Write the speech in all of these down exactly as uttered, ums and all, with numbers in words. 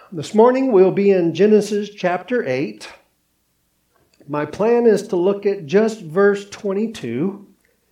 This morning we'll be in Genesis chapter eight. My plan is to look at just verse twenty-two,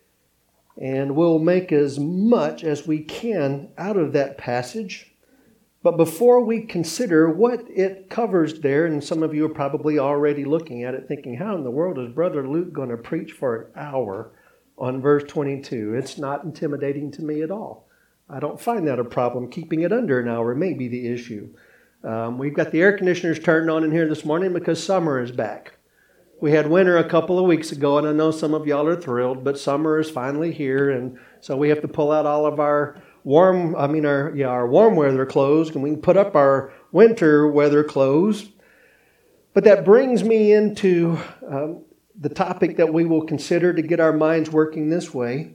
and we'll make as much as we can out of that passage. But before we consider what it covers there, and some of you are probably already looking at it thinking, how in the world is Brother Luke going to preach for an hour on verse twenty-two? It's not intimidating to me at all. I don't find that a problem. Keeping it under an hour may be the issue. Um, we've got the air conditioners turned on in here this morning because summer is back. We had winter a couple of weeks ago, and I know some of y'all are thrilled, but summer is finally here, and so we have to pull out all of our warm, I mean, our yeah, our warm weather clothes, and we can put up our winter weather clothes. But that brings me into um, the topic that we will consider to get our minds working this way.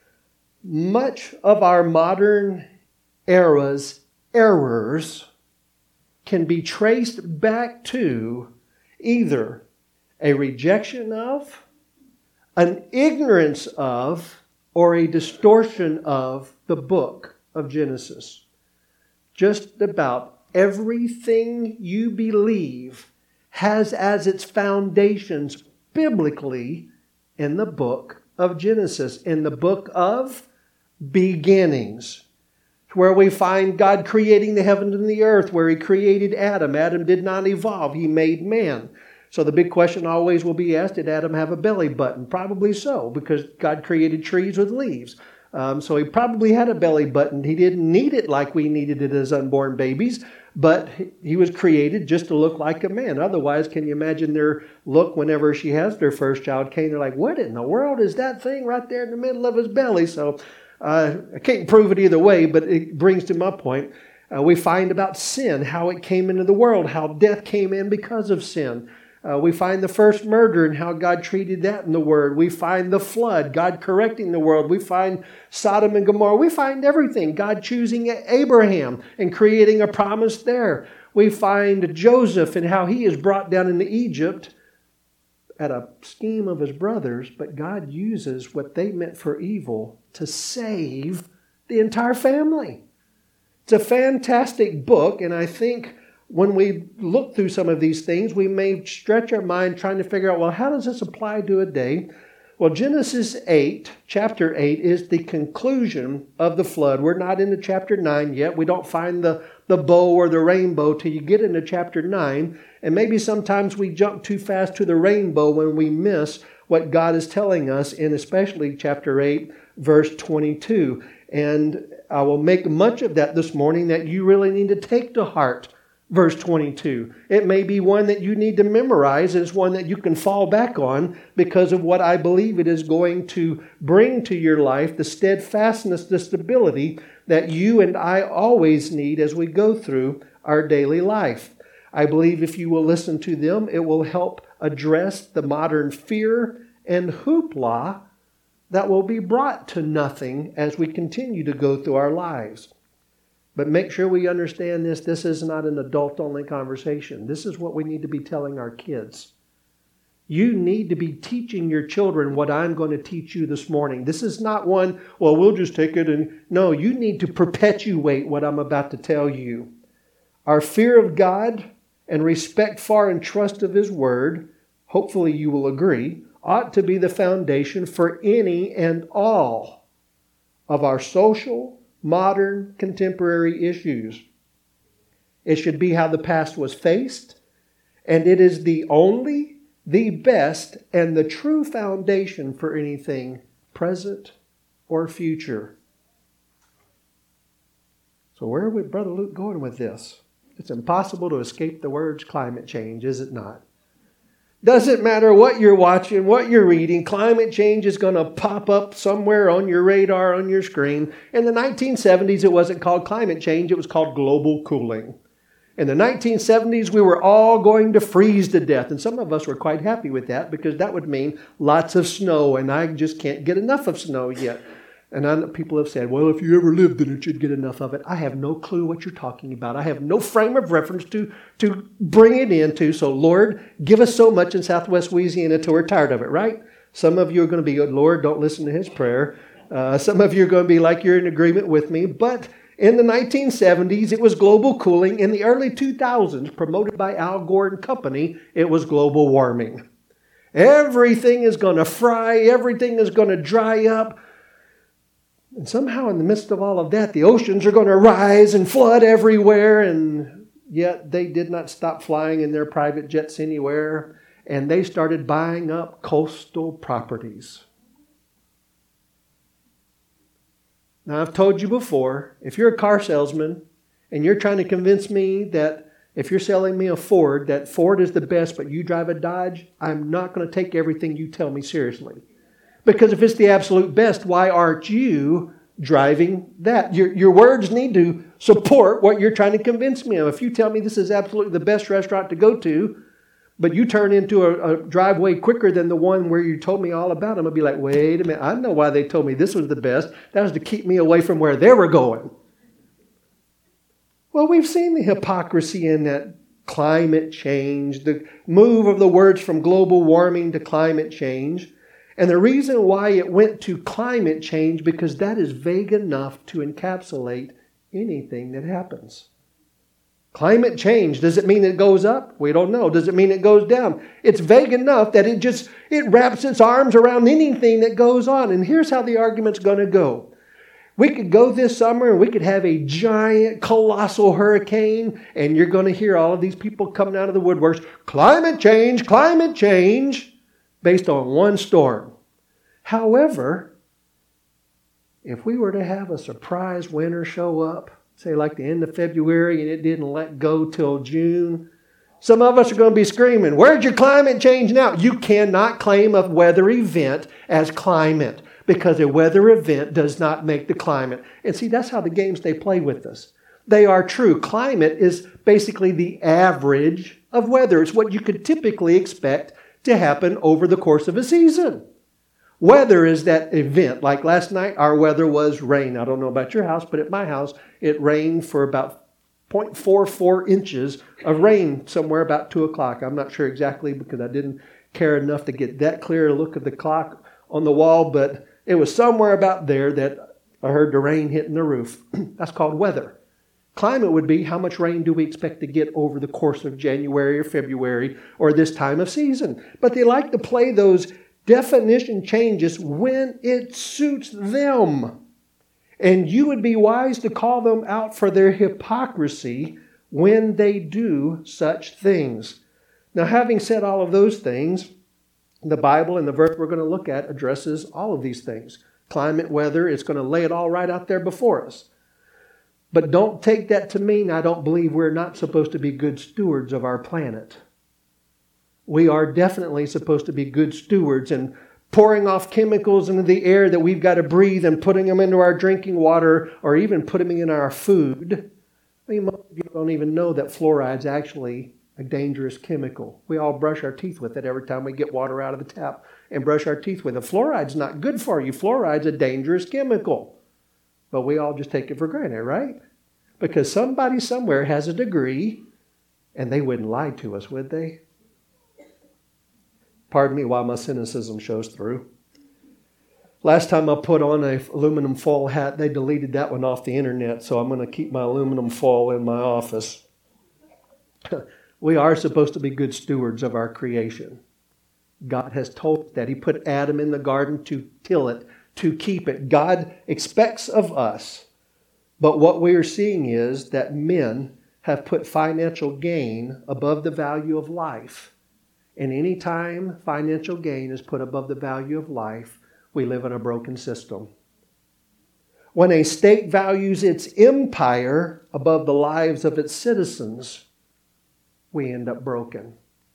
Much of our modern era's errors can be traced back to either a rejection of, an ignorance of, or a distortion of the book of Genesis. Just about everything you believe has as its foundations biblically in the book of Genesis, in the book of beginnings, where we find God creating the heavens and the earth, where He created Adam. Adam did not evolve. He made man. So the big question always will be asked, did Adam have a belly button? Probably so, because God created trees with leaves. Um, so he probably had a belly button. He didn't need it like we needed it as unborn babies, but he was created just to look like a man. Otherwise, can you imagine their look whenever she has their first child, Cain? They're like, what in the world is that thing right there in the middle of his belly? So uh, I can't prove it either way, but it brings to my point. Uh, we find about sin, how it came into the world, how death came in because of sin. Uh, we find the first murder and how God treated that in the Word. We find the flood, God correcting the world. We find Sodom and Gomorrah. We find everything. God choosing Abraham and creating a promise there. We find Joseph and how he is brought down into Egypt at a scheme of his brothers, but God uses what they meant for evil to save the entire family. It's a fantastic book, and I think when we look through some of these things, we may stretch our mind trying to figure out, well, how does this apply to a day? Well, Genesis eight, chapter eight, is the conclusion of the flood. We're not into chapter nine yet. We don't find the, the bow or the rainbow till you get into chapter nine. And maybe sometimes we jump too fast to the rainbow when we miss what God is telling us in especially chapter eight, verse twenty-two. And I will make much of that this morning that you really need to take to heart. Verse twenty-two. It may be one that you need to memorize. It's one that you can fall back on because of what I believe it is going to bring to your life, the steadfastness, the stability that you and I always need as we go through our daily life. I believe if you will listen to them, it will help address the modern fear and hoopla that will be brought to nothing as we continue to go through our lives. But make sure we understand this. This is not an adult-only conversation. This is what we need to be telling our kids. You need to be teaching your children what I'm going to teach you this morning. This is not one, well, we'll just take it and... No, you need to perpetuate what I'm about to tell you. Our fear of God and respect for and trust of His Word, hopefully you will agree, ought to be the foundation for any and all of our social, modern, contemporary issues. It should be how the past was faced, and it is the only, the best, and the true foundation for anything present or future. So where are we, Brother Luke, going with this? It's impossible to escape the words climate change, is it not? Doesn't matter what you're watching, what you're reading, climate change is going to pop up somewhere on your radar, on your screen. In the nineteen seventies, it wasn't called climate change, it was called global cooling. In the nineteen seventies, we were all going to freeze to death. And some of us were quite happy with that because that would mean lots of snow, and I just can't get enough of snow yet. And I know people have said, well, if you ever lived in it, you'd get enough of it. I have no clue what you're talking about. I have no frame of reference to, to bring it into. So, Lord, give us so much in Southwest Louisiana till we're tired of it, right? Some of you are going to be, Lord, don't listen to his prayer. Uh, some of you are going to be like you're in agreement with me. But In the nineteen seventies, it was global cooling. In the early two thousands, promoted by Al Gore and company, it was global warming. Everything is going to fry. Everything is going to dry up. And somehow in the midst of all of that, the oceans are going to rise and flood everywhere. And yet they did not stop flying in their private jets anywhere. And they started buying up coastal properties. Now, I've told you before, if you're a car salesman and you're trying to convince me that if you're selling me a Ford, that Ford is the best, but you drive a Dodge, I'm not going to take everything you tell me seriously. Because if it's the absolute best, why aren't you driving that? Your, your words need to support what you're trying to convince me of. If you tell me this is absolutely the best restaurant to go to, but you turn into a, a driveway quicker than the one where you told me all about, I'm going to be like, wait a minute, I know why they told me this was the best. That was to keep me away from where they were going. Well, we've seen the hypocrisy in that climate change, the move of the words from global warming to climate change. And the reason why it went to climate change, because that is vague enough to encapsulate anything that happens. Climate change, does it mean it goes up? We don't know. Does it mean it goes down? It's vague enough that it just, it wraps its arms around anything that goes on. And here's how the argument's going to go. We could go this summer and we could have a giant, colossal hurricane, and you're going to hear all of these people coming out of the woodworks, climate change, climate change, based on one storm. However, if we were to have a surprise winter show up, say like the end of February, and it didn't let go till June, some of us are going to be screaming, where's your climate change now? You cannot claim a weather event as climate, because a weather event does not make the climate. And see, that's how the games they play with us. They are true. Climate is basically the average of weather. It's what you could typically expect to happen over the course of a season. Weather is that event. Like last night, our weather was rain. I don't know about your house, but at my house, it rained for about zero point four four inches of rain somewhere about two o'clock. I'm not sure exactly because I didn't care enough to get that clear a look at the clock on the wall, but it was somewhere about there that I heard the rain hitting the roof. That's called weather. Climate would be how much rain do we expect to get over the course of January or February or this time of season. But they like to play those definition changes when it suits them. And you would be wise to call them out for their hypocrisy when they do such things. Now, having said all of those things, the Bible and the verse we're going to look at addresses all of these things. Climate, weather, it's going to lay it all right out there before us. But don't take that to mean I don't believe we're not supposed to be good stewards of our planet. We are definitely supposed to be good stewards, and pouring off chemicals into the air that we've got to breathe and putting them into our drinking water or even putting them in our food. I mean, most of you don't even know that fluoride's actually a dangerous chemical. We all brush our teeth with it every time we get water out of the tap and brush our teeth with it. Fluoride's not good for you. Fluoride's a dangerous chemical. But we all just take it for granted, right? Because somebody somewhere has a degree, and they wouldn't lie to us, would they? Pardon me while my cynicism shows through. Last time I put on an aluminum foil hat, they deleted that one off the internet, so I'm going to keep my aluminum foil in my office. We are supposed to be good stewards of our creation. God has told us that. He put Adam in the garden to till it, to keep it. God expects of us. But what we are seeing is that men have put financial gain above the value of life. And any time financial gain is put above the value of life, we live in a broken system. When a state values its empire above the lives of its citizens, we end up broken.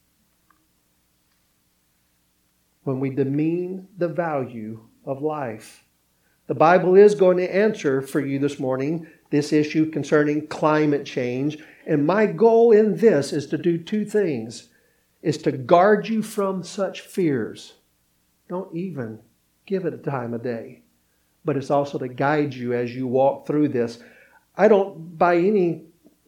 When we demean the value of life. The Bible is going to answer for you this morning this issue concerning climate change. And my goal in this is to do two things. Is to guard you from such fears. Don't even give it a time of day. But it's also to guide you as you walk through this. I don't, by any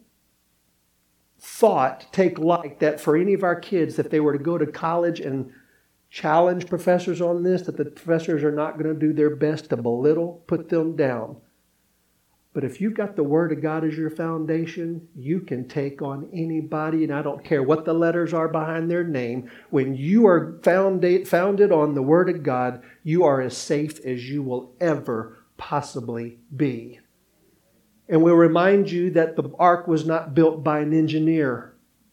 thought, take light that for any of our kids, if they were to go to college and challenge professors on this, that the professors are not going to do their best to belittle, put them down. But if you've got the Word of God as your foundation, you can take on anybody, and I don't care what the letters are behind their name. When you are founded, founded on the Word of God, you are as safe as you will ever possibly be. And we'll remind you that the ark was not built by an engineer.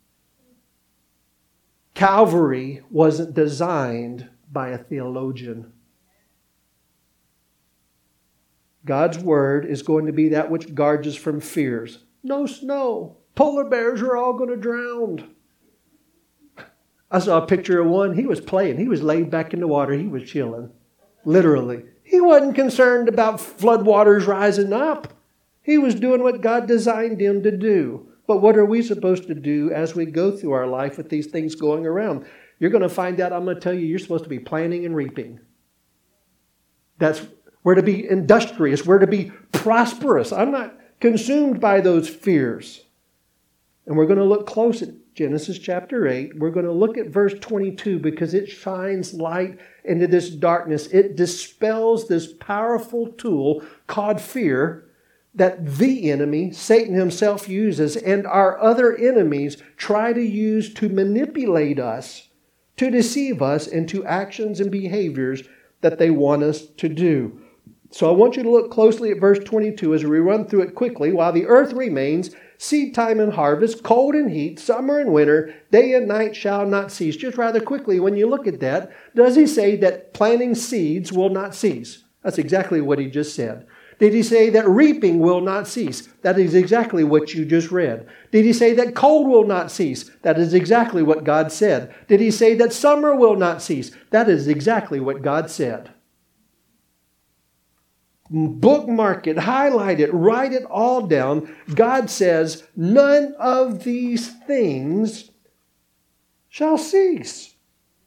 Calvary wasn't designed by a theologian. God's Word is going to be that which guards us from fears. No snow. Polar bears are all going to drown. I saw a picture of one. He was playing. He was laid back in the water. He was chilling. Literally. He wasn't concerned about floodwaters rising up. He was doing what God designed him to do. But what are we supposed to do as we go through our life with these things going around? You're going to find out, I'm going to tell you, you're supposed to be planting and reaping. That's We're to be industrious. We're to be prosperous. I'm not consumed by those fears. And we're going to look close at Genesis chapter eight. We're going to look at verse twenty-two because it shines light into this darkness. It dispels this powerful tool called fear that the enemy, Satan himself, uses and our other enemies try to use to manipulate us, to deceive us into actions and behaviors that they want us to do. So I want you to look closely at verse twenty-two as we run through it quickly. While the earth remains, seed time and harvest, cold and heat, summer and winter, day and night shall not cease. Just rather quickly, when you look at that, does he say that planting seeds will not cease? That's exactly what he just said. Did he say that reaping will not cease? That is exactly what you just read. Did he say that cold will not cease? That is exactly what God said. Did he say that summer will not cease? That is exactly what God said. Bookmark it, highlight it, write it all down. God says, none of these things shall cease.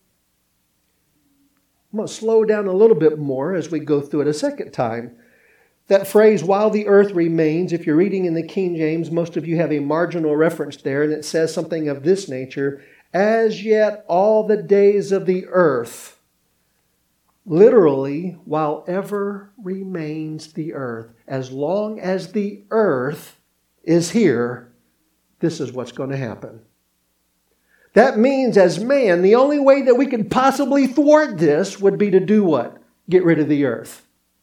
I'm going to slow down a little bit more as we go through it a second time. That phrase, while the earth remains, if you're reading in the King James, most of you have a marginal reference there, and it says something of this nature, as yet all the days of the earth. Literally, while ever remains the earth. As long as the earth is here, this is what's going to happen. That means as man, the only way that we could possibly thwart this would be to do what? Get rid of the earth.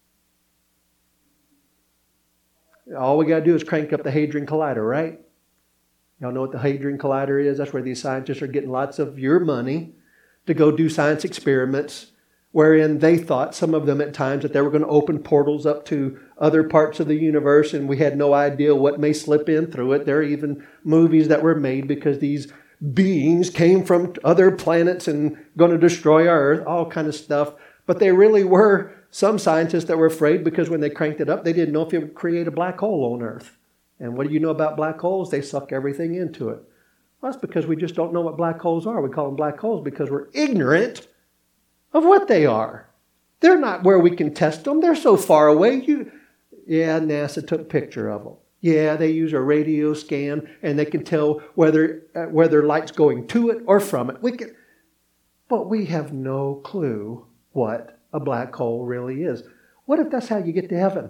All we got to do is crank up the Hadron Collider, right? Y'all know what the Hadron Collider is? That's where these scientists are getting lots of your money to go do science experiments, wherein they thought, some of them at times, that they were going to open portals up to other parts of the universe, and we had no idea what may slip in through it. There are even movies that were made because these beings came from other planets and going to destroy our Earth, all kind of stuff. But they really were some scientists that were afraid because when they cranked it up, they didn't know if it would create a black hole on Earth. And what do you know about black holes? They suck everything into it. Well, that's because we just don't know what black holes are. We call them black holes because we're ignorant of what they are. They're not where we can test them. They're so far away. You, yeah, NASA took a picture of them. Yeah, they use a radio scan and they can tell whether uh, whether light's going to it or from it. We can, but we have no clue what a black hole really is. What if that's how you get to heaven?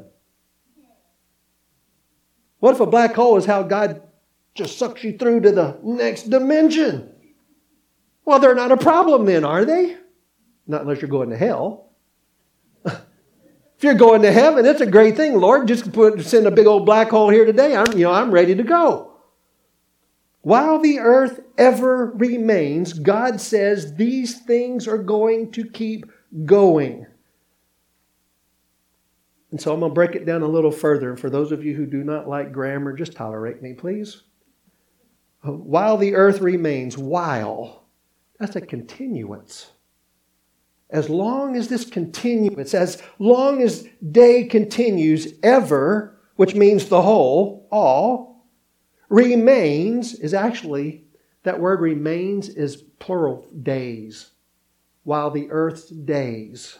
What if a black hole is how God just sucks you through to the next dimension? Well, they're not a problem then, are they? Not unless you're going to hell. If you're going to heaven, it's a great thing. Lord, just put, send a big old black hole here today. I'm, you know, I'm ready to go. While the earth ever remains, God says these things are going to keep going. And so I'm going to break it down a little further. And for those of you who do not like grammar, just tolerate me, please. While the earth remains, while, that's a continuance. As long as this continues, as long as day continues, ever, which means the whole, all, remains is actually, that word remains is plural days. While the earth's days.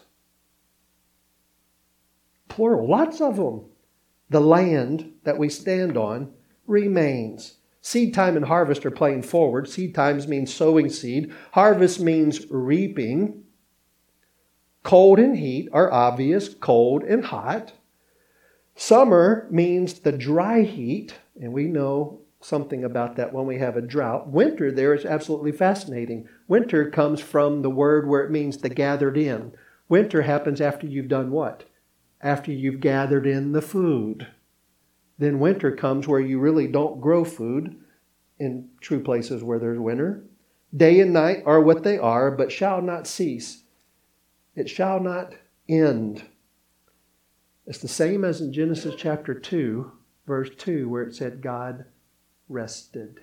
Plural, lots of them. The land that we stand on remains. Seed time and harvest are playing forward. Seed times means sowing seed. Harvest means reaping. Cold and heat are obvious, cold and hot. Summer means the dry heat, and we know something about that when we have a drought. Winter there is absolutely fascinating. Winter comes from the word where it means the gathered in. Winter happens after you've done what? After you've gathered in the food. Then winter comes where you really don't grow food in true places where there's winter. Day and night are what they are, but shall not cease. It shall not end. It's the same as in Genesis chapter two, verse two, where it said God rested.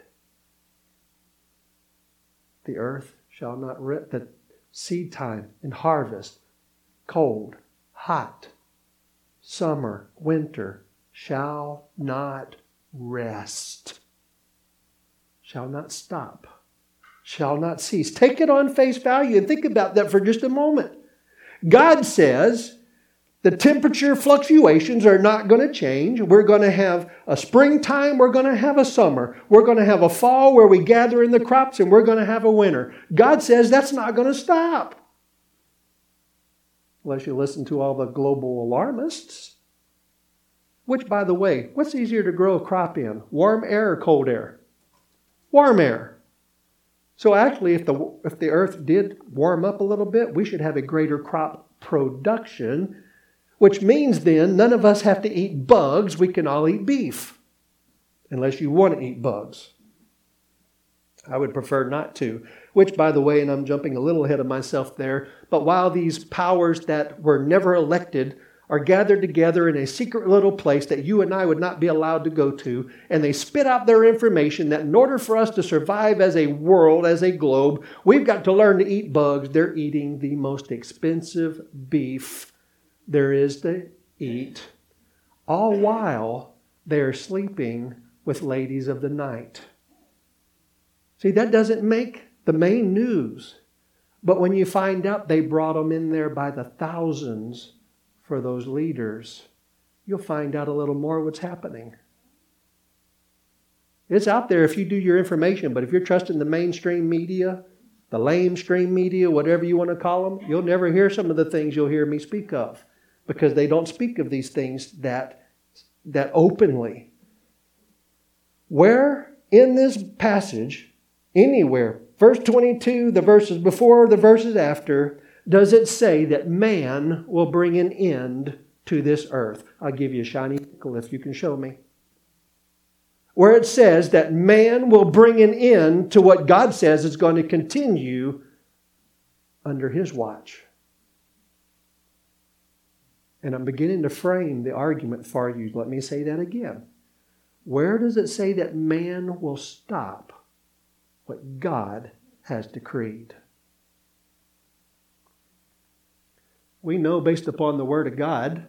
The earth shall not rest. The seed time and harvest, cold, hot, summer, winter, shall not rest. Shall not stop. Shall not cease. Take it on face value and think about that for just a moment. God says the temperature fluctuations are not going to change. We're going to have a springtime. We're going to have a summer. We're going to have a fall where we gather in the crops, and we're going to have a winter. God says that's not going to stop. Unless you listen to all the global alarmists. Which, by the way, what's easier to grow a crop in? Warm air or cold air? Warm air. So actually, if the, if the earth did warm up a little bit, we should have a greater crop production, which means then none of us have to eat bugs. We can all eat beef, unless you want to eat bugs. I would prefer not to. Which, by the way, and I'm jumping a little ahead of myself there, but while these powers that were never elected are gathered together in a secret little place that you and I would not be allowed to go to, and they spit out their information that in order for us to survive as a world, as a globe, we've got to learn to eat bugs. They're eating the most expensive beef there is to eat, all while they're sleeping with ladies of the night. See, that doesn't make the main news. But when you find out they brought them in there by the thousands for those leaders, you'll find out a little more what's happening. It's out there if you do your information, but if you're trusting the mainstream media, the lamestream media, whatever you want to call them, you'll never hear some of the things you'll hear me speak of, because they don't speak of these things that, that openly. Where in this passage, anywhere, verse twenty-two, the verses before, the verses after, does it say that man will bring an end to this earth? I'll give you a shiny nickel if you can show me. Where it says that man will bring an end to what God says is going to continue under His watch. And I'm beginning to frame the argument for you. Let me say that again. Where does it say that man will stop what God has decreed? We know based upon the Word of God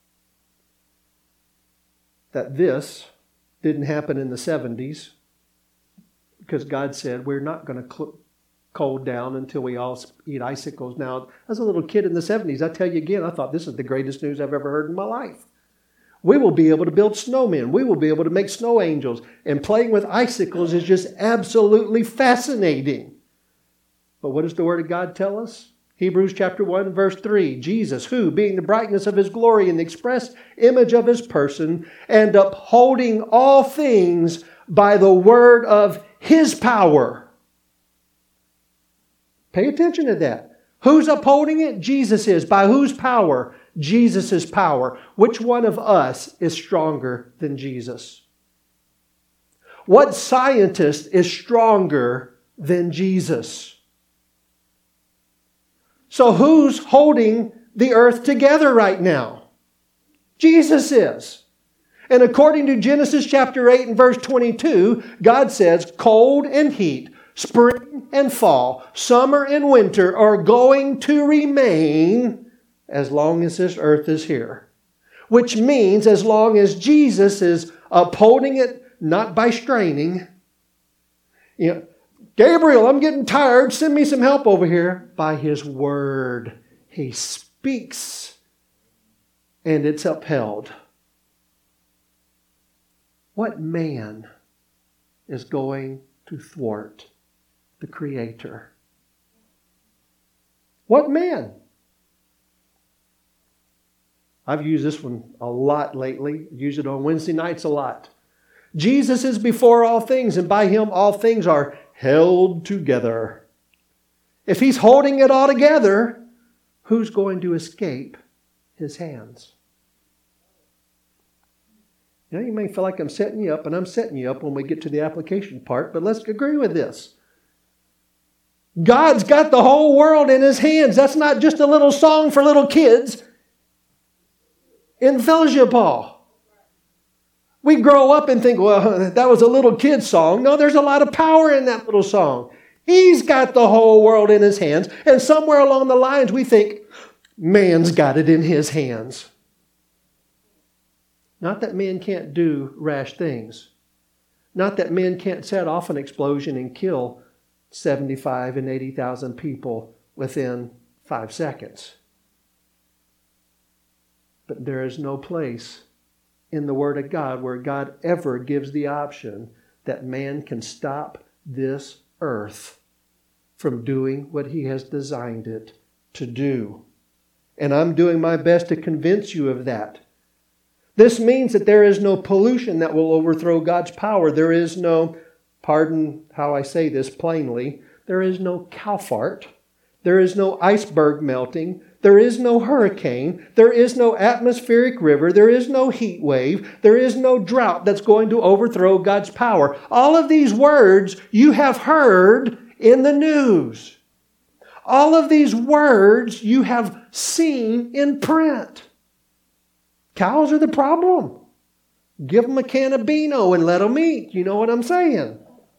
that this didn't happen in the seventies, because God said we're not going to cl- cold down until we all eat icicles. Now, as a little kid in the seventies, I tell you again, I thought this is the greatest news I've ever heard in my life. We will be able to build snowmen. We will be able to make snow angels. And playing with icicles is just absolutely fascinating. But what does the Word of God tell us? Hebrews chapter one, verse three, Jesus, who, being the brightness of His glory and the express image of His person, and upholding all things by the word of His power. Pay attention to that. Who's upholding it? Jesus is. By whose power? Jesus' power. Which one of us is stronger than Jesus? What scientist is stronger than Jesus? So who's holding the earth together right now? Jesus is. And according to Genesis chapter eight and verse twenty-two, God says cold and heat, spring and fall, summer and winter are going to remain as long as this earth is here. Which means as long as Jesus is upholding it, not by straining, you know, Gabriel, I'm getting tired. Send me some help over here. By His word, He speaks, and it's upheld. What man is going to thwart the Creator? What man? I've used this one a lot lately. I use it on Wednesday nights a lot. Jesus is before all things, and by him all things are held together. If he's holding it all together, who's going to escape his hands? Now, you may feel like I'm setting you up, and I'm setting you up when we get to the application part, but let's agree with this. God's got the whole world in his hands. That's not just a little song for little kids in fellowship hall. We grow up and think, well, that was a little kid's song. No, there's a lot of power in that little song. He's got the whole world in his hands. And somewhere along the lines, we think, man's got it in his hands. Not that men can't do rash things. Not that men can't set off an explosion and kill seventy-five and eighty thousand people within five seconds. But there is no place in the Word of God where God ever gives the option that man can stop this earth from doing what he has designed it to do. And I'm doing my best to convince you of that. This means that there is no pollution that will overthrow God's power. There is no, pardon how I say this plainly, there is no cow fart. There is no iceberg melting. There is no hurricane. There is no atmospheric river. There is no heat wave. There is no drought that's going to overthrow God's power. All of these words you have heard in the news. All of these words you have seen in print. Cows are the problem. Give them a can of Beano and let them eat. You know what I'm saying?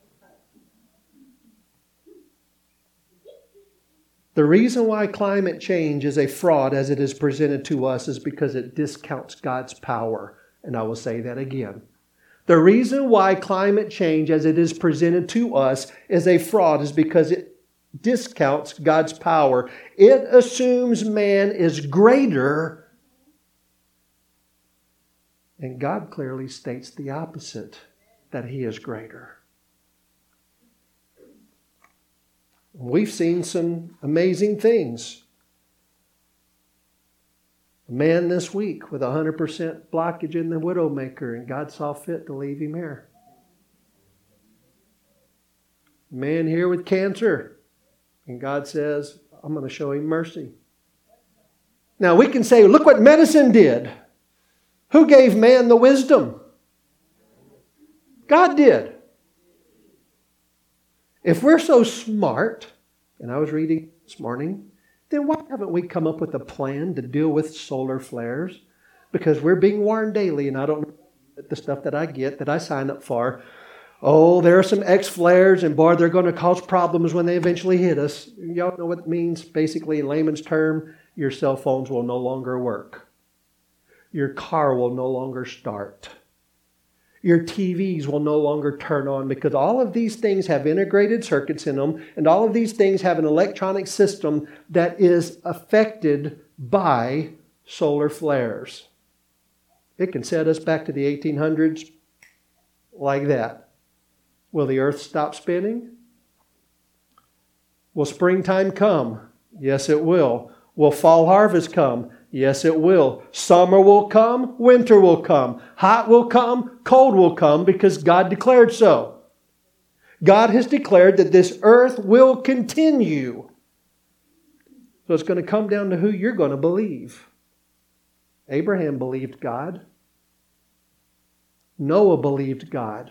The reason why climate change is a fraud as it is presented to us is because it discounts God's power. And I will say that again. The reason why climate change as it is presented to us is a fraud is because it discounts God's power. It assumes man is greater. And God clearly states the opposite, that he is greater. We've seen some amazing things. A man this week with one hundred percent blockage in the widowmaker, and God saw fit to leave him here. A man here with cancer, and God says, I'm going to show him mercy. Now we can say, look what medicine did. Who gave man the wisdom? God did. If we're so smart, and I was reading this morning, then why haven't we come up with a plan to deal with solar flares? Because we're being warned daily, and I don't know the stuff that I get, that I sign up for. Oh, there are some X flares, and boy, they're going to cause problems when they eventually hit us. Y'all know what it means? Basically, in layman's term, your cell phones will no longer work. Your car will no longer start. Your T Vs will no longer turn on, because all of these things have integrated circuits in them, and all of these things have an electronic system that is affected by solar flares. It can set us back to the eighteen hundreds like that. Will the earth stop spinning? Will springtime come? Yes, it will. Will fall harvest come? Yes, it will. Summer will come. Winter will come. Hot will come. Cold will come, because God declared so. God has declared that this earth will continue. So it's going to come down to who you're going to believe. Abraham believed God. Noah believed God.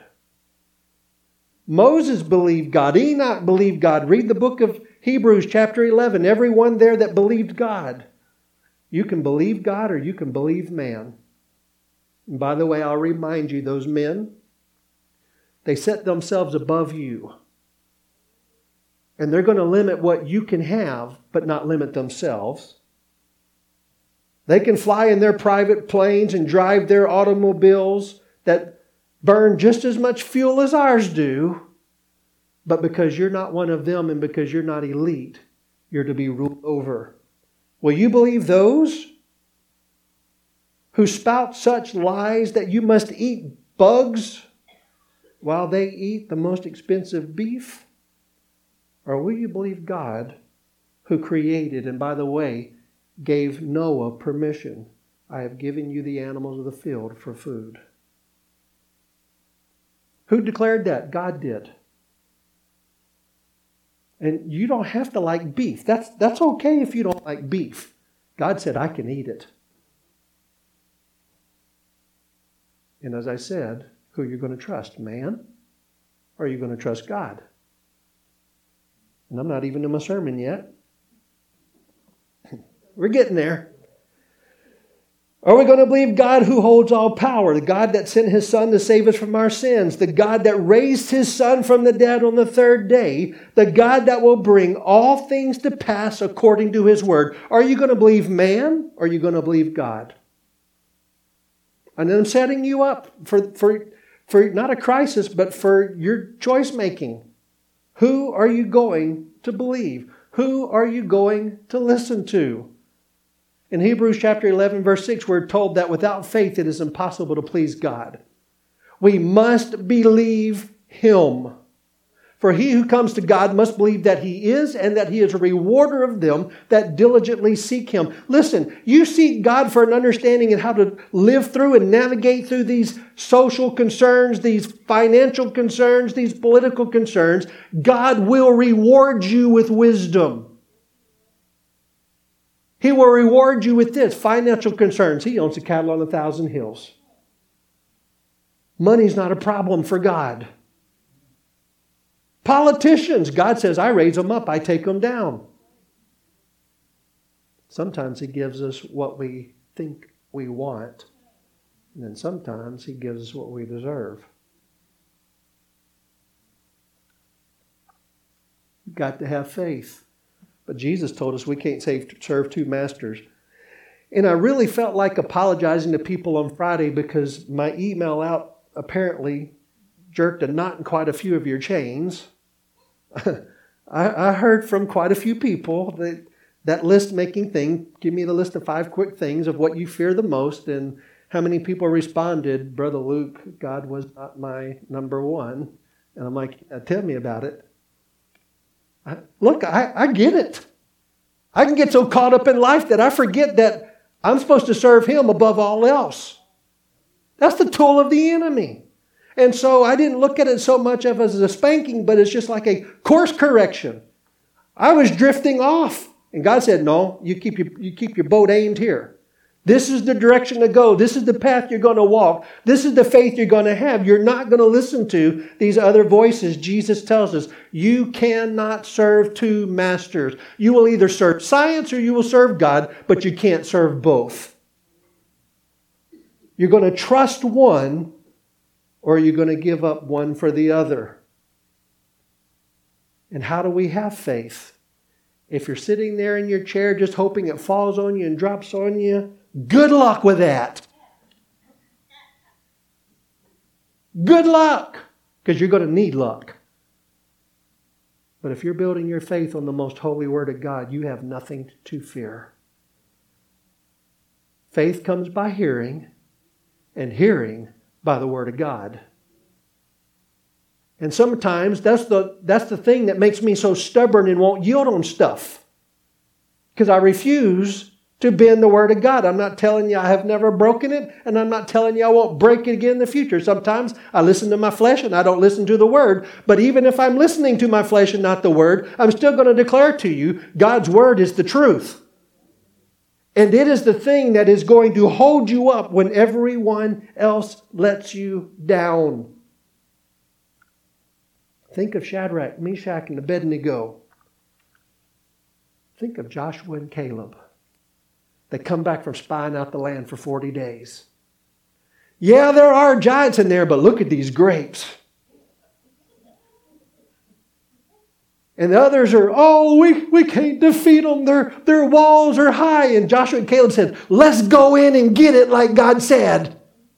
Moses believed God. Enoch believed God. Read the book of Hebrews chapter eleven. Everyone there that believed God. You can believe God or you can believe man. And by the way, I'll remind you, those men, they set themselves above you. And they're going to limit what you can have, but not limit themselves. They can fly in their private planes and drive their automobiles that burn just as much fuel as ours do. But because you're not one of them and because you're not elite, you're to be ruled over. Will you believe those who spout such lies that you must eat bugs while they eat the most expensive beef? Or will you believe God, who created, and by the way, gave Noah permission I have given you the animals of the field for food. Who declared that? God did. And you don't have to like beef. That's, that's okay if you don't like beef. God said, I can eat it. And as I said, who are you going to trust? Man? Or are you going to trust God? And I'm not even in my sermon yet. We're getting there. Are we going to believe God who holds all power? The God that sent His Son to save us from our sins. The God that raised His Son from the dead on the third day. The God that will bring all things to pass according to His word. Are you going to believe man or are you going to believe God? And I'm setting you up for, for, for not a crisis, but for your choice making. Who are you going to believe? Who are you going to listen to? In Hebrews chapter eleven, verse six, we're told that without faith it is impossible to please God. We must believe Him. For he who comes to God must believe that He is and that He is a rewarder of them that diligently seek Him. Listen, you seek God for an understanding of how to live through and navigate through these social concerns, these financial concerns, these political concerns. God will reward you with wisdom. He will reward you with this. Financial concerns. He owns the cattle on a thousand hills. Money's not a problem for God. Politicians. God says, I raise them up. I take them down. Sometimes He gives us what we think we want. And then sometimes He gives us what we deserve. You've got to have faith. But Jesus told us we can't save, serve two masters. And I really felt like apologizing to people on Friday because my email out apparently jerked a knot in quite a few of your chains. I, I heard from quite a few people that that list-making thing, give me the list of five quick things of what you fear the most, and how many people responded, Brother Luke, God was not my number one. And I'm like, tell me about it. I, look, I, I get it. I can get so caught up in life that I forget that I'm supposed to serve Him above all else. That's the tool of the enemy. And so I didn't look at it so much of as a spanking, but it's just like a course correction. I was drifting off. And God said, no, you keep your, you keep your boat aimed here. This is the direction to go. This is the path you're going to walk. This is the faith you're going to have. You're not going to listen to these other voices. Jesus tells us, you cannot serve two masters. You will either serve science or you will serve God, but you can't serve both. You're going to trust one or you're going to give up one for the other. And how do we have faith? If you're sitting there in your chair just hoping it falls on you and drops on you, good luck with that. Good luck, because you're going to need luck. But if you're building your faith on the most holy word of God, you have nothing to fear. Faith comes by hearing, and hearing by the word of God. And sometimes that's the, that's the thing that makes me so stubborn and won't yield on stuff. Because I refuse to bend the word of God. I'm not telling you I have never broken it, and I'm not telling you I won't break it again in the future. Sometimes I listen to my flesh and I don't listen to the word. But even if I'm listening to my flesh and not the word, I'm still going to declare to you God's word is the truth. And it is the thing that is going to hold you up when everyone else lets you down. Think of Shadrach, Meshach, and Abednego. Think of Joshua and Caleb. They come back from spying out the land for forty days. Yeah, there are giants in there, but look at these grapes. And the others are, oh, we, we can't defeat them. Their, their walls are high. And Joshua and Caleb said, let's go in and get it like God said.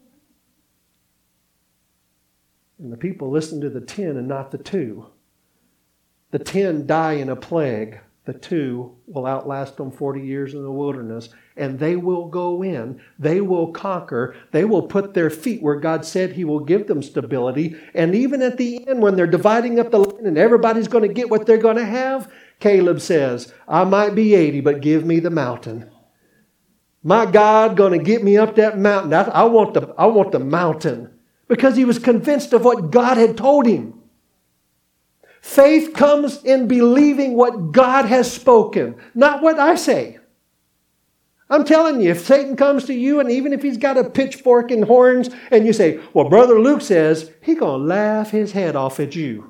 And the people listen to the ten and not the two. The ten die in a plague. The two will outlast them forty years in the wilderness. And they will go in. They will conquer. They will put their feet where God said He will give them stability. And even at the end, when they're dividing up the land and everybody's going to get what they're going to have, Caleb says, I might be eighty, but give me the mountain. My God going to get me up that mountain. That, I want the, I want the mountain. Because he was convinced of what God had told him. Faith comes in believing what God has spoken, not what I say. I'm telling you, if Satan comes to you, and even if he's got a pitchfork and horns, and you say, well, Brother Luke says, he's going to laugh his head off at you.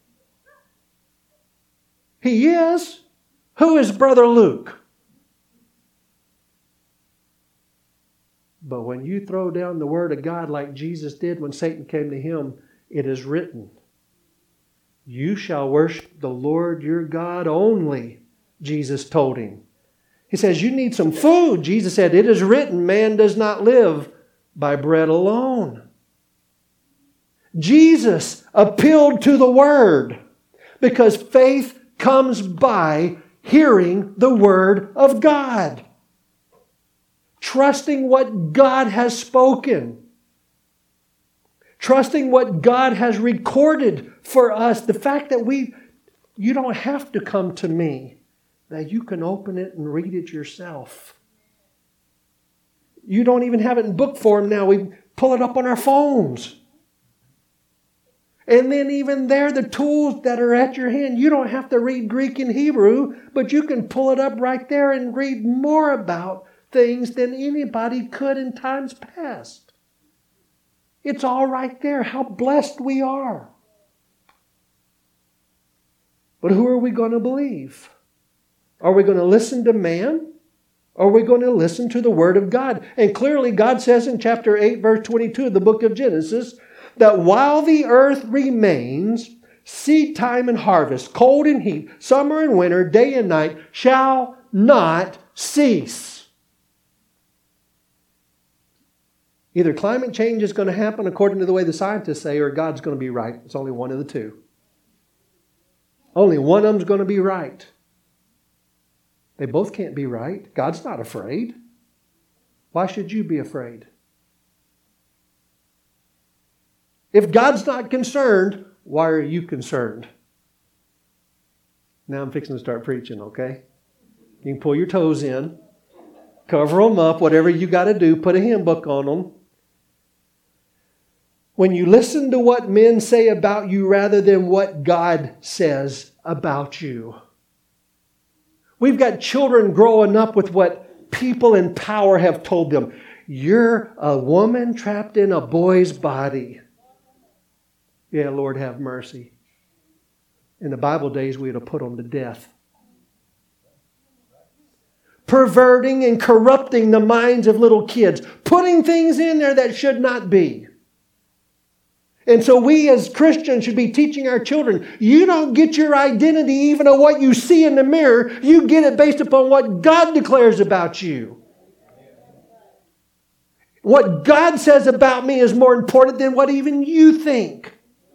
He is. Who is Brother Luke? But when you throw down the Word of God like Jesus did when Satan came to him, it is written, you shall worship the Lord your God only, Jesus told him. He says, you need some food. Jesus said, it is written, man does not live by bread alone. Jesus appealed to the Word because faith comes by hearing the Word of God. Trusting what God has spoken. Trusting what God has recorded for us. The fact that we, you don't have to come to me. That you can open it and read it yourself. You don't even have it in book form now. We pull it up on our phones. And then even there, the tools that are at your hand, you don't have to read Greek and Hebrew, but you can pull it up right there and read more about things than anybody could in times past. It's all right there. How blessed we are. But who are we going to believe? Are we going to listen to man? Or are we going to listen to the Word of God? And clearly God says in chapter eight, verse twenty-two of the book of Genesis, that while the earth remains, seed time and harvest, cold and heat, summer and winter, day and night, shall not cease. Either climate change is going to happen according to the way the scientists say, or God's going to be right. It's only one of the two. Only one of them's going to be right. They both can't be right. God's not afraid. Why should you be afraid? If God's not concerned, why are you concerned? Now I'm fixing to start preaching, okay? You can pull your toes in, cover them up, whatever you got to do, put a hymn book on them. When you listen to what men say about you rather than what God says about you. We've got children growing up with what people in power have told them. You're a woman trapped in a boy's body. Yeah, Lord have mercy. In the Bible days, we'd have put them to death. Perverting and corrupting the minds of little kids. Putting things in there that should not be. And so we as Christians should be teaching our children, you don't get your identity even on what you see in the mirror. You get it based upon what God declares about you. What God says about me is more important than what even you think.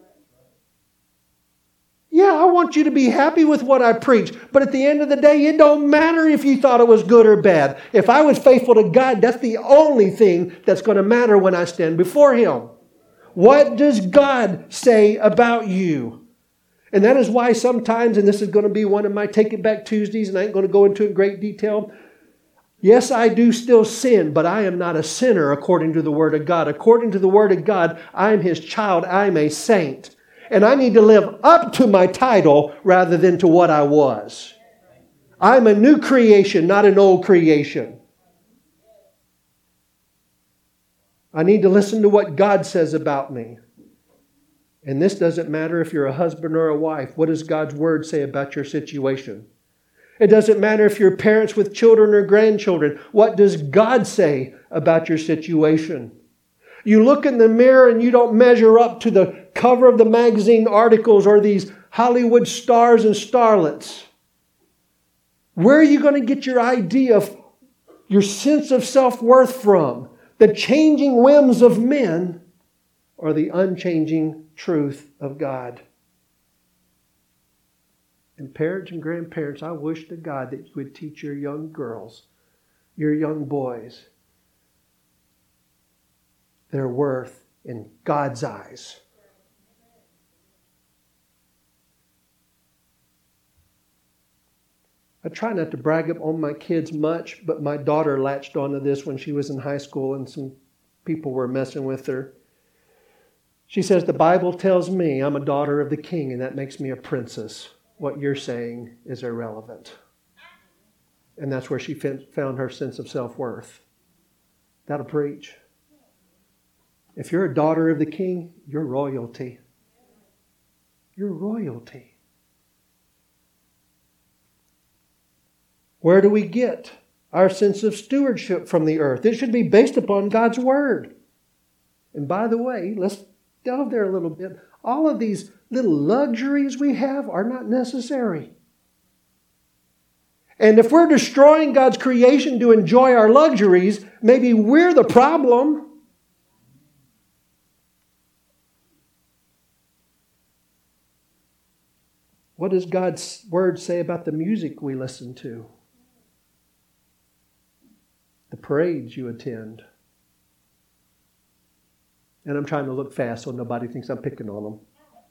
Yeah, I want you to be happy with what I preach. But at the end of the day, it don't matter if you thought it was good or bad. If I was faithful to God, that's the only thing that's going to matter when I stand before Him. What does God say about you? And that is why sometimes, and this is going to be one of my Take It Back Tuesdays, and I ain't going to go into it in great detail. Yes, I do still sin, but I am not a sinner according to the Word of God. According to the Word of God, I am His child. I am a saint. And I need to live up to my title rather than to what I was. I'm a new creation, not an old creation. I need to listen to what God says about me. And this doesn't matter if you're a husband or a wife. What does God's Word say about your situation? It doesn't matter if you're parents with children or grandchildren. What does God say about your situation? You look in the mirror and you don't measure up to the cover of the magazine articles or these Hollywood stars and starlets. Where are you going to get your idea of your sense of self-worth from? The changing whims of men or the unchanging truth of God? And parents and grandparents, I wish to God that you would teach your young girls, your young boys, their worth in God's eyes. I try not to brag up on my kids much, but my daughter latched onto this when she was in high school and some people were messing with her. She says, the Bible tells me I'm a daughter of the king and that makes me a princess. What you're saying is irrelevant. And that's where she found her sense of self-worth. That'll preach. If you're a daughter of the king, you're royalty. You're royalty. Where do we get our sense of stewardship from the earth? It should be based upon God's word. And by the way, let's delve there a little bit. All of these little luxuries we have are not necessary. And if we're destroying God's creation to enjoy our luxuries, maybe we're the problem. What does God's word say about the music we listen to? The parades you attend? And I'm trying to look fast so nobody thinks I'm picking on them.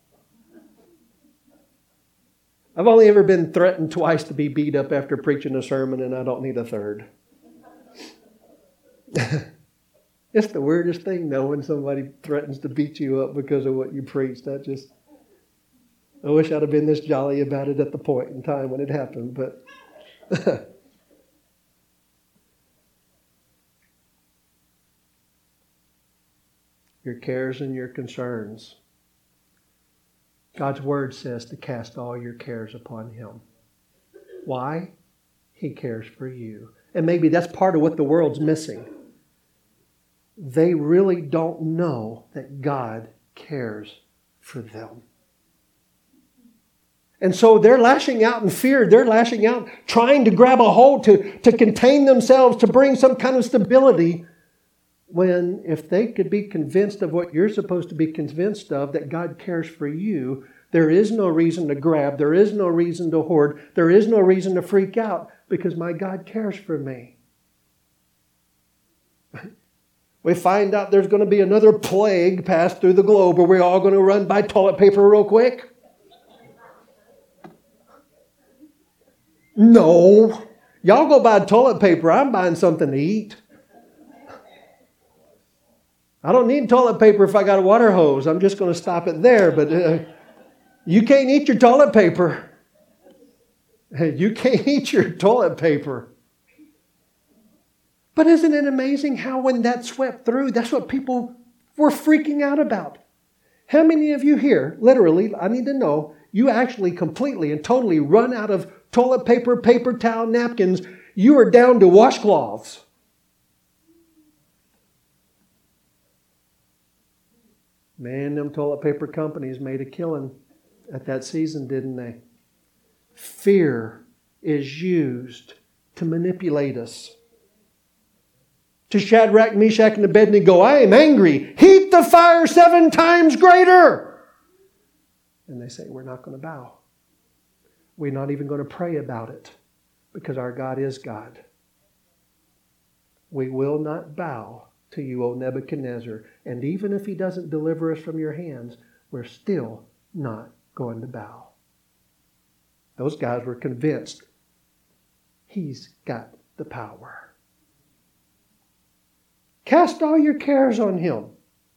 I've only ever been threatened twice to be beat up after preaching a sermon, and I don't need a third. It's the weirdest thing, though, when somebody threatens to beat you up because of what you preached. I just, I wish I'd have been this jolly about it at the point in time when it happened, but your cares and your concerns. God's word says to cast all your cares upon Him. Why? He cares for you. And maybe that's part of what the world's missing. They really don't know that God cares for them. And so they're lashing out in fear. They're lashing out trying to grab a hold to, to contain themselves, to bring some kind of stability. When if they could be convinced of what you're supposed to be convinced of, that God cares for you, there is no reason to grab. There is no reason to hoard. There is no reason to freak out because my God cares for me. We find out there's going to be another plague pass through the globe. Are we all going to run buy toilet paper real quick? No. Y'all go buy toilet paper. I'm buying something to eat. I don't need toilet paper if I got a water hose. I'm just going to stop it there. But uh, you can't eat your toilet paper. You can't eat your toilet paper. But isn't it amazing how when that swept through, that's what people were freaking out about? How many of you here, literally, I need to know, you actually completely and totally run out of toilet paper, paper towel, napkins. You are down to washcloths. Man, them toilet paper companies made a killing at that season, didn't they? Fear is used to manipulate us. To Shadrach, Meshach, and Abednego, I am angry. Heat the fire seven times greater. And they say, we're not going to bow. We're not even going to pray about it because our God is God. We will not bow to you, O Nebuchadnezzar. And even if he doesn't deliver us from your hands, we're still not going to bow. Those guys were convinced he's got the power. Cast all your cares on him.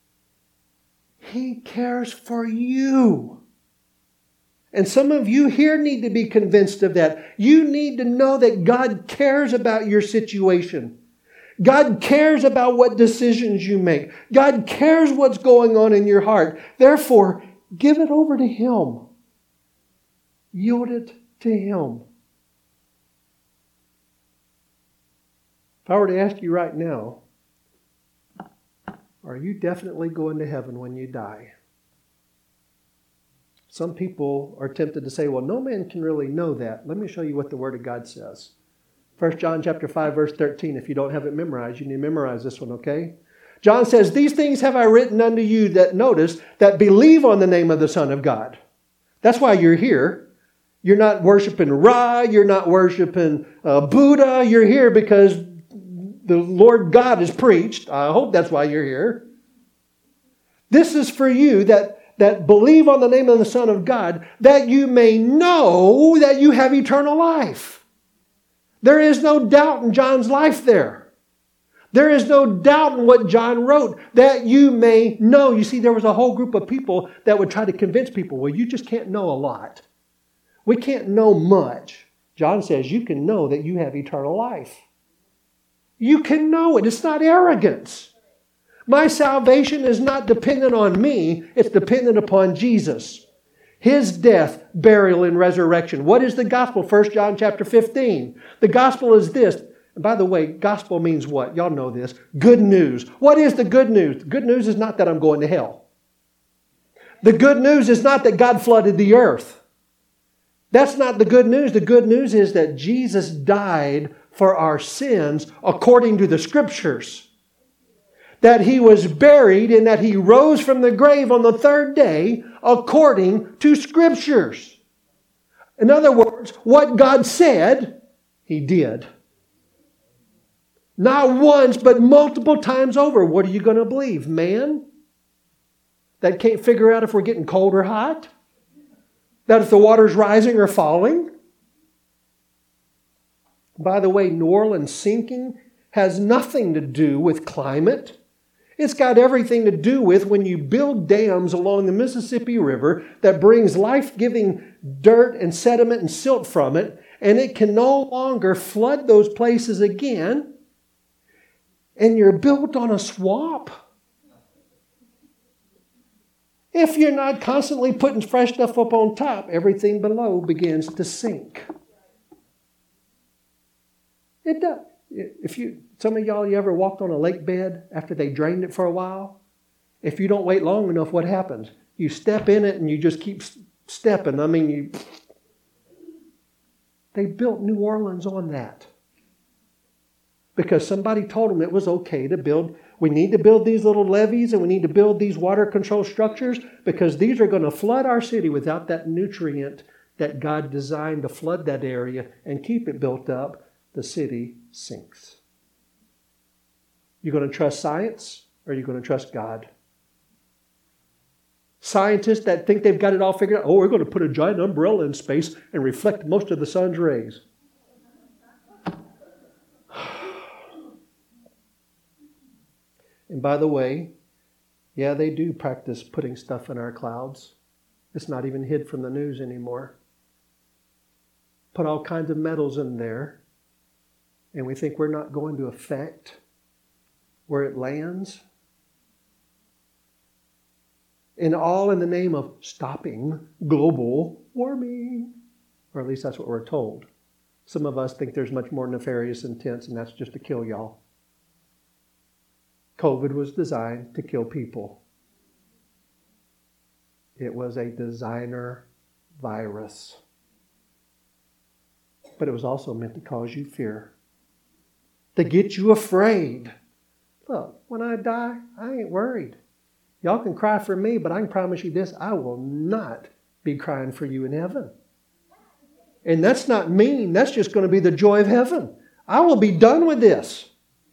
He cares for you. And some of you here need to be convinced of that. You need to know that God cares about your situation. God cares about what decisions you make. God cares what's going on in your heart. Therefore, give it over to Him. Yield it to Him. If I were to ask you right now, are you definitely going to heaven when you die? Some people are tempted to say, well, no man can really know that. Let me show you what the Word of God says. First John chapter five, verse thirteen. If you don't have it memorized, you need to memorize this one, okay? John says, these things have I written unto you that, notice, that believe on the name of the Son of God. That's why you're here. You're not worshiping Ra. You're not worshiping uh, Buddha. You're here because the Lord God is preached. I hope that's why you're here. This is for you that, that believe on the name of the Son of God, that you may know that you have eternal life. There is no doubt in John's life there. There is no doubt in what John wrote, that you may know. You see, there was a whole group of people that would try to convince people, well, you just can't know a lot. We can't know much. John says you can know that you have eternal life. You can know it. It's not arrogance. My salvation is not dependent on me. It's dependent upon Jesus. His death, burial, and resurrection. What is the gospel? First John chapter fifteen. The gospel is this. And by the way, gospel means what? Y'all know this. Good news. What is the good news? The good news is not that I'm going to hell. The good news is not that God flooded the earth. That's not the good news. The good news is that Jesus died for our sins according to the Scriptures. That He was buried and that He rose from the grave on the third day according to Scriptures. In other words, what God said, He did. Not once, but multiple times over. What are you going to believe? Man? That can't figure out if we're getting cold or hot? That if the water's rising or falling? By the way, New Orleans sinking has nothing to do with climate. It's got everything to do with when you build dams along the Mississippi River that brings life-giving dirt and sediment and silt from it, and it can no longer flood those places again, and you're built on a swamp. If you're not constantly putting fresh stuff up on top, everything below begins to sink. It does. If you, some of y'all, you ever walked on a lake bed after they drained it for a while? If you don't wait long enough, what happens? You step in it and you just keep stepping. I mean, you. They built New Orleans on that. Because somebody told them it was okay to build. We need to build these little levees and we need to build these water control structures because these are going to flood our city without that nutrient that God designed to flood that area and keep it built up. The city sinks. You going to trust science or are you going to trust God? Scientists that think they've got it all figured out, oh, we're going to put a giant umbrella in space and reflect most of the sun's rays. And by the way, yeah, they do practice putting stuff in our clouds. It's not even hid from the news anymore. Put all kinds of metals in there. And we think we're not going to affect where it lands. And all in the name of stopping global warming. Or at least that's what we're told. Some of us think there's much more nefarious intents, and that's just to kill y'all. COVID was designed to kill people. It was a designer virus. But it was also meant to cause you fear. To get you afraid. Look, when I die, I ain't worried. Y'all can cry for me, but I can promise you this, I will not be crying for you in heaven. And that's not mean. That's just going to be the joy of heaven. I will be done with this.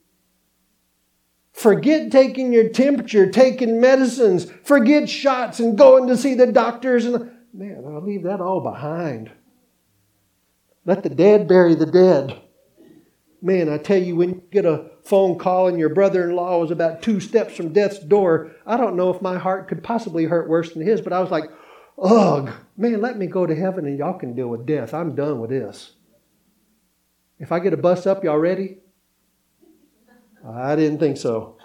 Forget taking your temperature, taking medicines. Forget shots and going to see the doctors. And man, I'll leave that all behind. Let the dead bury the dead. Man, I tell you, when you get a phone call and your brother-in-law was about two steps from death's door, I don't know if my heart could possibly hurt worse than his, but I was like, ugh, man, let me go to heaven and y'all can deal with death. I'm done with this. If I get a bus up, y'all ready? I didn't think so.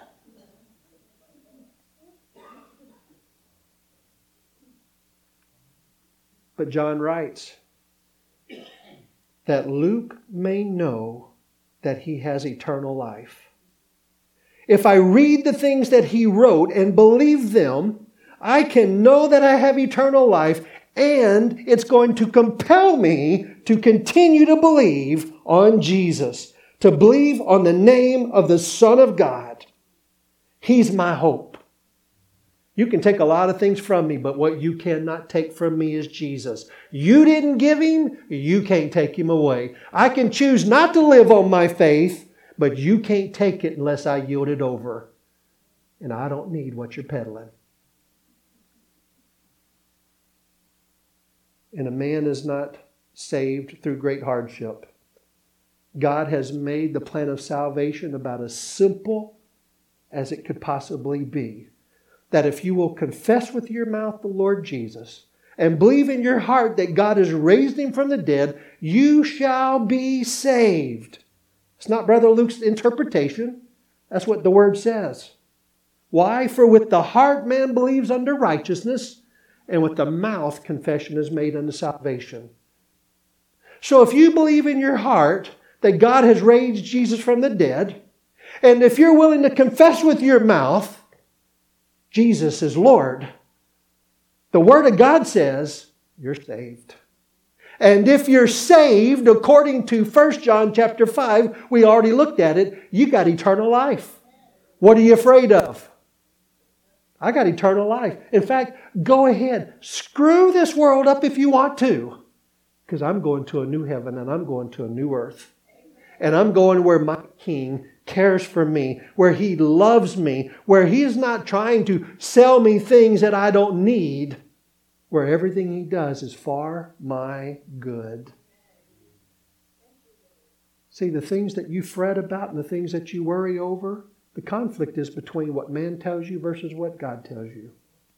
But John writes that Luke may know that he has eternal life. If I read the things that he wrote and believe them, I can know that I have eternal life, and it's going to compel me to continue to believe on Jesus, to believe on the name of the Son of God. He's my hope. You can take a lot of things from me, but what you cannot take from me is Jesus. You didn't give Him, you can't take Him away. I can choose not to live on my faith, but you can't take it unless I yield it over. And I don't need what you're peddling. And a man is not saved through great hardship. God has made the plan of salvation about as simple as it could possibly be. That if you will confess with your mouth the Lord Jesus and believe in your heart that God has raised him from the dead, you shall be saved. It's not Brother Luke's interpretation. That's what the Word says. Why? For with the heart man believes unto righteousness, and with the mouth confession is made unto salvation. So if you believe in your heart that God has raised Jesus from the dead, and if you're willing to confess with your mouth Jesus is Lord, the Word of God says you're saved. And if you're saved, according to First John chapter five, we already looked at it, you got eternal life. What are you afraid of? I got eternal life. In fact, go ahead. Screw this world up if you want to. Because I'm going to a new heaven and I'm going to a new earth. And I'm going where my King cares for me, where He loves me, where He is not trying to sell me things that I don't need, where everything He does is for my good. See, the things that you fret about and the things that you worry over, the conflict is between what man tells you versus what God tells you.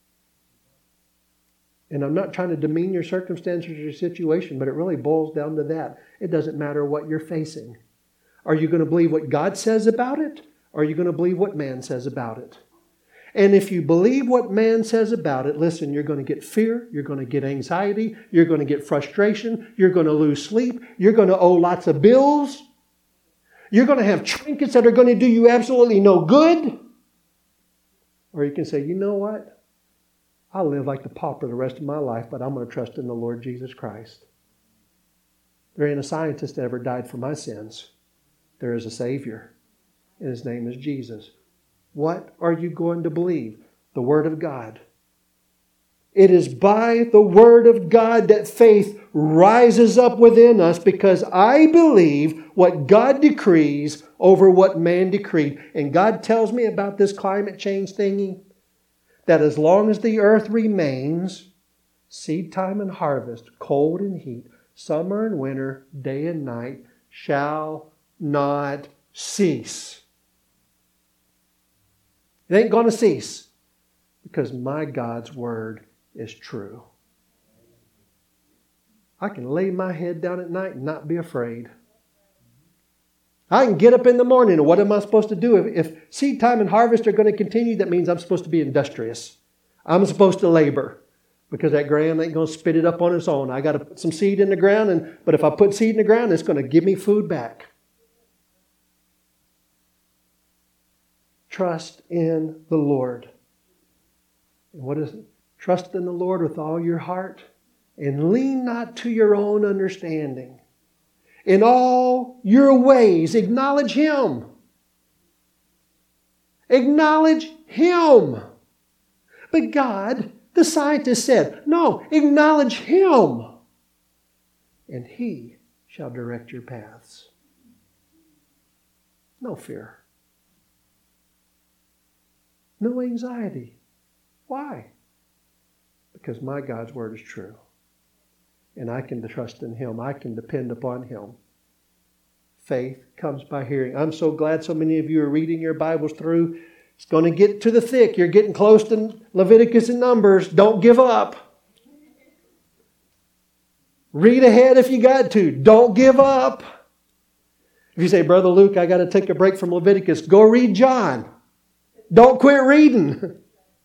And I'm not trying to demean your circumstances or your situation, but it really boils down to that. It doesn't matter what you're facing. Are you going to believe what God says about it? Or are you going to believe what man says about it? And if you believe what man says about it, listen, you're going to get fear, you're going to get anxiety, you're going to get frustration, you're going to lose sleep, you're going to owe lots of bills, you're going to have trinkets that are going to do you absolutely no good. Or you can say, you know what? I'll live like the pauper the rest of my life, but I'm going to trust in the Lord Jesus Christ. There ain't a scientist that ever died for my sins. There is a Savior, and His name is Jesus. What are you going to believe? The Word of God. It is by the Word of God that faith rises up within us, because I believe what God decrees over what man decreed. And God tells me about this climate change thingy, that as long as the earth remains, seed time and harvest, cold and heat, summer and winter, day and night, shall not cease. It ain't going to cease, because my God's Word is true. I can lay my head down at night and not be afraid. I can get up in the morning, and what am I supposed to do? If, if seed time and harvest are going to continue, that means I'm supposed to be industrious. I'm supposed to labor, because that ground ain't going to spit it up on its own. I got to put some seed in the ground, and but if I put seed in the ground, it's going to give me food back. Trust in the Lord. And what is it? Trust in the Lord with all your heart, and lean not to your own understanding. In all your ways, acknowledge Him. Acknowledge Him. But God, the scientist said, no, acknowledge Him, and He shall direct your paths. No fear. No anxiety. Why? Because my God's Word is true. And I can trust in Him. I can depend upon Him. Faith comes by hearing. I'm so glad so many of you are reading your Bibles through. It's going to get to the thick. You're getting close to Leviticus and Numbers. Don't give up. Read ahead if you got to. Don't give up. If you say, Brother Luke, I got to take a break from Leviticus, go read John. Don't quit reading.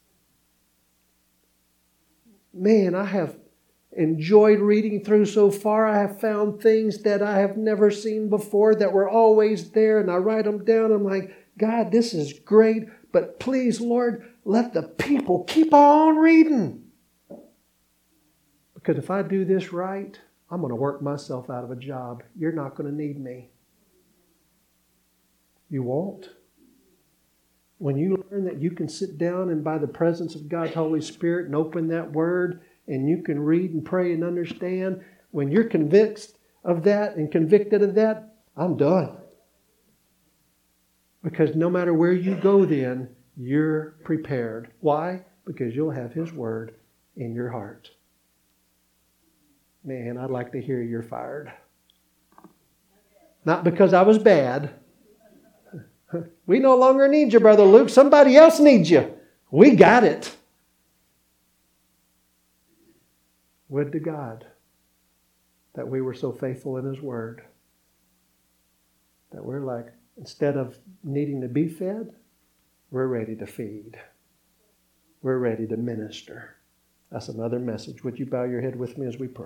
Man, I have enjoyed reading through so far. I have found things that I have never seen before that were always there, and I write them down. I'm like, God, this is great, but please, Lord, let the people keep on reading. Because if I do this right, I'm going to work myself out of a job. You're not going to need me. You won't. When you learn that you can sit down and by the presence of God's Holy Spirit and open that Word and you can read and pray and understand, when you're convinced of that and convicted of that, I'm done. Because no matter where you go then, you're prepared. Why? Because you'll have His Word in your heart. Man, I'd like to hear you're fired. Not because I was bad. We no longer need you, Brother Luke. Somebody else needs you. We got it. Would to God that we were so faithful in His Word. That we're like, instead of needing to be fed, we're ready to feed. We're ready to minister. That's another message. Would you bow your head with me as we pray?